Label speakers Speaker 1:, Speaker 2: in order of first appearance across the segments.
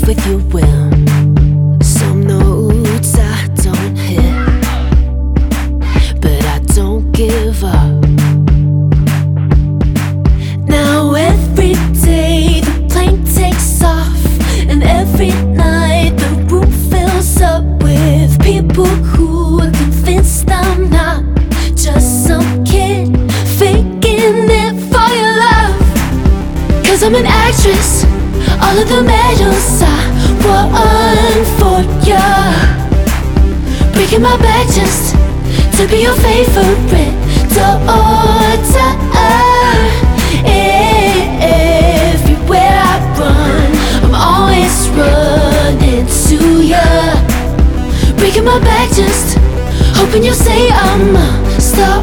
Speaker 1: with your will. Some notes I don't hit, but I don't give up. Now every day the plane takes off, and every night the room fills up with people who are convinced I'm not just some kid faking it for your love. 'Cause I'm an actress, all of the medals I won for ya, breaking my back just to be your favorite daughter. Everywhere I run, I'm always running to ya, breaking my back just hoping you'll say I'm a star.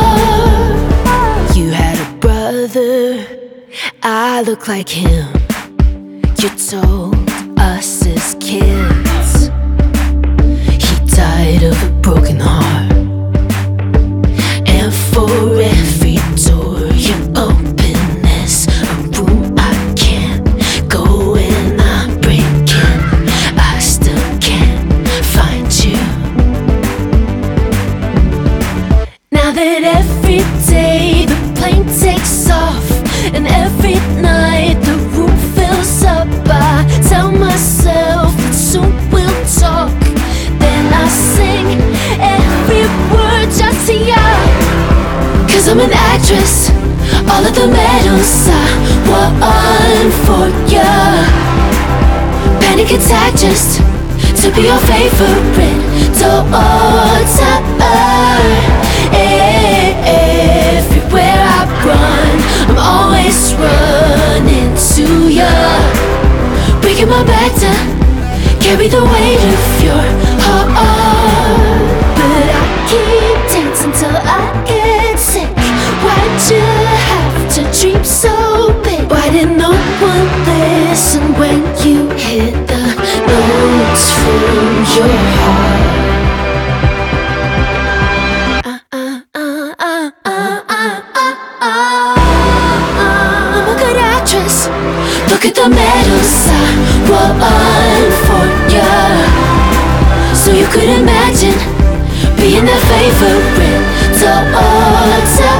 Speaker 1: You had a brother, I look like him. You told us as kids he died of a broken heart. And for every door you open, there's a room I can't go in. I'm breaking, I still can't find you. Now that every day the plane takes off, and every night the room fills up, I tell myself that soon we'll talk. Then I sing every word just to ya. 'Cause I'm an actress, all of the medals I won for ya, panic attack just to be your favorite daughter. Everywhere I run, I'm always running to ya, breaking my back to carry the weight of your heart. But I keep dancing till I get sick. Why'd you have to dream so big? Why did no one listen when you hit the notes from your heart? I'm a good actress, look at the medals I won for ya, so you could imagine being their favorite daughter.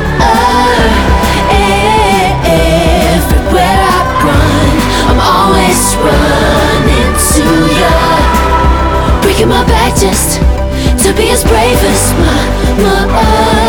Speaker 1: Everywhere I run, I'm always running to ya, breaking my back just to be as brave as my mother.